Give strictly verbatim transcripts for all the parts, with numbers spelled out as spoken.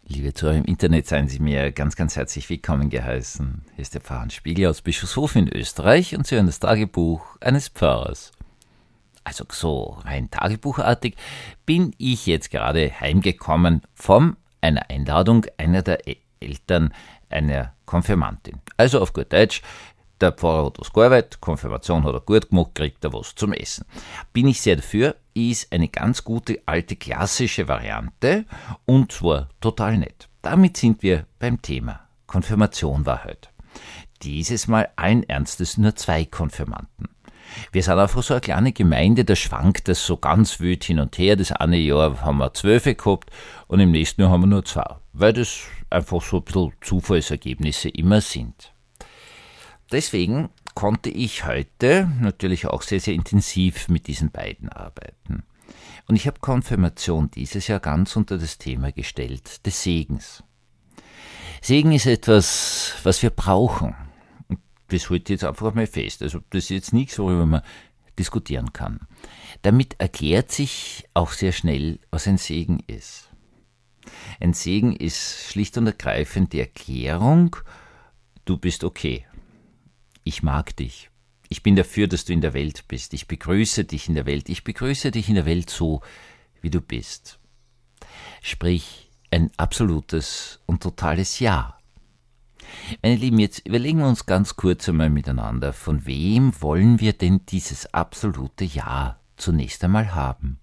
Liebe Zuhörer im Internet, seien Sie mir ganz, ganz herzlich willkommen geheißen. Hier ist der Pfarrer Hans Spiegel aus Bischofshof in Österreich und Sie hören das Tagebuch eines Pfarrers. Also so rein tagebuchartig bin ich jetzt gerade heimgekommen von einer Einladung einer der Eltern einer Konfirmantin. Also auf gut Deutsch, der Pfarrer hat was gearbeitet, Konfirmation hat er gut gemacht, kriegt er was zum Essen. Bin ich sehr dafür, ist eine ganz gute alte klassische Variante und zwar total nett. Damit sind wir beim Thema. Konfirmation war heute. Dieses Mal allen Ernstes nur zwei Konfirmanden. Wir sind einfach so eine kleine Gemeinde, da schwankt das so ganz wild hin und her. Das eine Jahr haben wir zwölf gehabt und im nächsten Jahr haben wir nur zwei, weil das einfach so ein bisschen Zufallsergebnisse immer sind. Deswegen konnte ich heute natürlich auch sehr, sehr intensiv mit diesen beiden arbeiten. Und ich habe Konfirmation dieses Jahr ganz unter das Thema gestellt, des Segens. Segen ist etwas, was wir brauchen. Und das halte ich jetzt einfach mal fest. Also das ist jetzt nichts, worüber man diskutieren kann. Damit erklärt sich auch sehr schnell, was ein Segen ist. Ein Segen ist schlicht und ergreifend die Erklärung, du bist okay. Ich mag dich. Ich bin dafür, dass du in der Welt bist. Ich begrüße dich in der Welt. Ich begrüße dich in der Welt so, wie du bist. Sprich, ein absolutes und totales Ja. Meine Lieben, jetzt überlegen wir uns ganz kurz einmal miteinander, von wem wollen wir denn dieses absolute Ja zunächst einmal haben?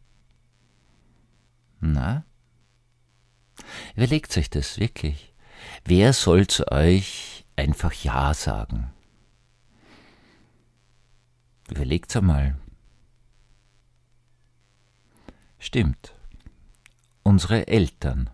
Na? Überlegt euch das wirklich. Wer soll zu euch einfach Ja sagen? Überlegt's einmal. Stimmt. Unsere Eltern.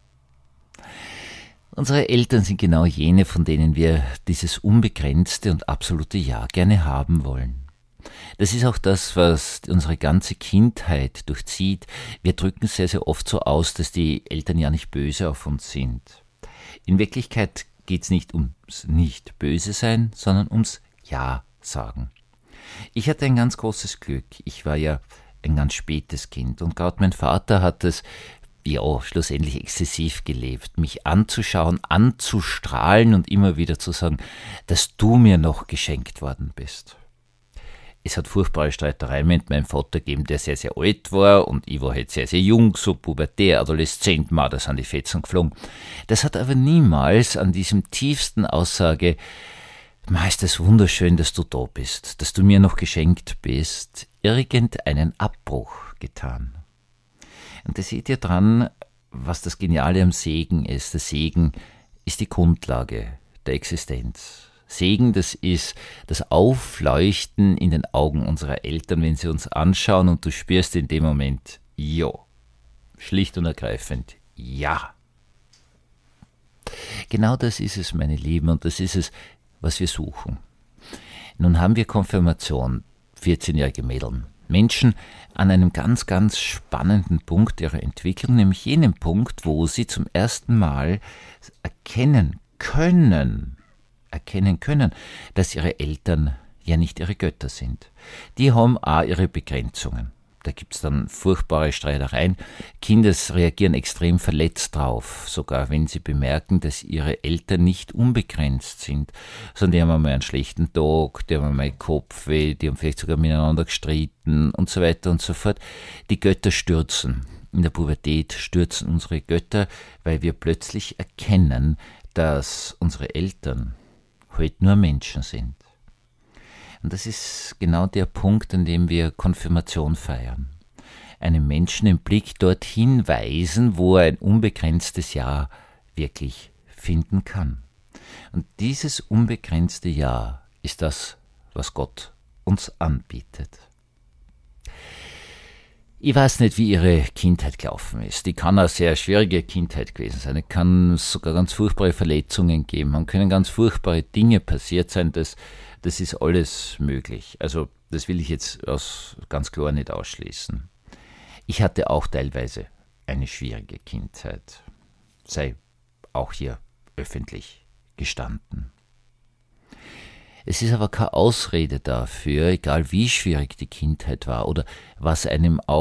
Unsere Eltern sind genau jene, von denen wir dieses unbegrenzte und absolute Ja gerne haben wollen. Das ist auch das, was unsere ganze Kindheit durchzieht. Wir drücken sehr, sehr oft so aus, dass die Eltern ja nicht böse auf uns sind. In Wirklichkeit geht's nicht ums nicht böse sein, sondern ums Ja sagen. Ich hatte ein ganz großes Glück. Ich war ja ein ganz spätes Kind und gerade mein Vater hat es, ja, schlussendlich exzessiv gelebt, mich anzuschauen, anzustrahlen und immer wieder zu sagen, dass du mir noch geschenkt worden bist. Es hat furchtbare Streitereien mit meinem Vater gegeben, der sehr, sehr alt war und ich war halt sehr, sehr jung, so pubertär, Adoleszent, mal, da sind die Fetzen geflogen. Das hat aber niemals an diesem tiefsten Aussage, Ma, ist es wunderschön, dass du da bist, dass du mir noch geschenkt bist, irgendeinen Abbruch getan. Und das seht ihr dran, was das Geniale am Segen ist. Der Segen ist die Grundlage der Existenz. Segen, das ist das Aufleuchten in den Augen unserer Eltern, wenn sie uns anschauen und du spürst in dem Moment, ja, schlicht und ergreifend, ja. Genau das ist es, meine Lieben, und das ist es, was wir suchen. Nun haben wir Konfirmation, vierzehnjährige Mädel, Menschen an einem ganz, ganz spannenden Punkt ihrer Entwicklung, nämlich jenem Punkt, wo sie zum ersten Mal erkennen können, erkennen können, dass ihre Eltern ja nicht ihre Götter sind. Die haben auch ihre Begrenzungen. Da gibt es dann furchtbare Streitereien. Kinder reagieren extrem verletzt drauf, sogar wenn sie bemerken, dass ihre Eltern nicht unbegrenzt sind, sondern die haben einmal einen schlechten Tag, die haben einmal Kopfweh, die haben vielleicht sogar miteinander gestritten und so weiter und so fort. Die Götter stürzen. In der Pubertät stürzen unsere Götter, weil wir plötzlich erkennen, dass unsere Eltern heute nur Menschen sind. Und das ist genau der Punkt, an dem wir Konfirmation feiern. Einem Menschen den Blick dorthin weisen, wo er ein unbegrenztes Ja wirklich finden kann. Und dieses unbegrenzte Ja ist das, was Gott uns anbietet. Ich weiß nicht, wie ihre Kindheit gelaufen ist. Die kann eine sehr schwierige Kindheit gewesen sein. Es kann sogar ganz furchtbare Verletzungen geben. Es können ganz furchtbare Dinge passiert sein. Das, das ist alles möglich. Also das will ich jetzt aus, ganz klar nicht ausschließen. Ich hatte auch teilweise eine schwierige Kindheit. Sei auch hier öffentlich gestanden. Es ist aber keine Ausrede dafür, egal wie schwierig die Kindheit war oder was einem auch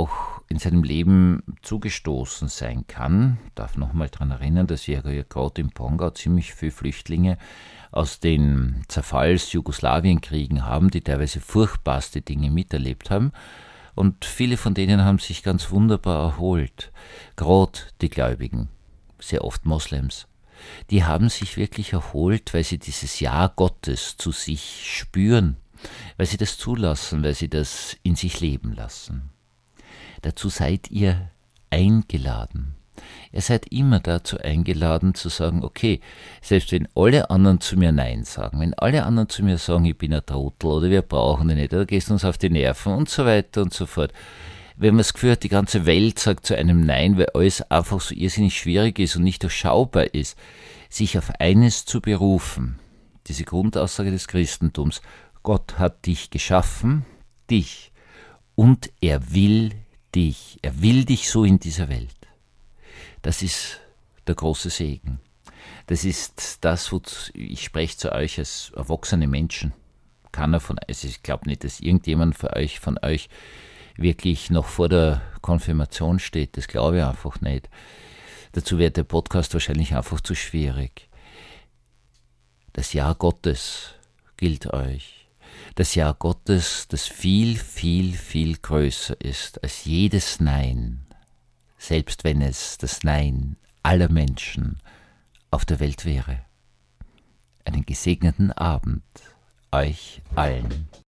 in seinem Leben zugestoßen sein kann. Ich darf nochmal daran erinnern, dass wir ja gerade im Pongau ziemlich viele Flüchtlinge aus den Zerfalls-Jugoslawienkriegen haben, die teilweise furchtbarste Dinge miterlebt haben. Und viele von denen haben sich ganz wunderbar erholt. Gerade die Gläubigen, sehr oft Moslems. Die haben sich wirklich erholt, weil sie dieses Ja Gottes zu sich spüren, weil sie das zulassen, weil sie das in sich leben lassen. Dazu seid ihr eingeladen. Ihr seid immer dazu eingeladen zu sagen, okay, selbst wenn alle anderen zu mir Nein sagen, wenn alle anderen zu mir sagen, ich bin ein Trottel oder wir brauchen dich nicht oder gehst uns auf die Nerven und so weiter und so fort. Wenn man das Gefühl hat, die ganze Welt sagt zu einem Nein, weil alles einfach so irrsinnig schwierig ist und nicht durchschaubar ist, sich auf eines zu berufen, diese Grundaussage des Christentums, Gott hat dich geschaffen, dich, und er will dich, er will dich so in dieser Welt. Das ist der große Segen. Das ist das, wo ich spreche zu euch als erwachsene Menschen. Keiner von euch, also ich glaube nicht, dass irgendjemand von euch, von euch wirklich noch vor der Konfirmation steht. Das glaube ich einfach nicht. Dazu wäre der Podcast wahrscheinlich einfach zu schwierig. Das Ja Gottes gilt euch. Das Ja Gottes, das viel, viel, viel größer ist als jedes Nein, selbst wenn es das Nein aller Menschen auf der Welt wäre. Einen gesegneten Abend euch allen.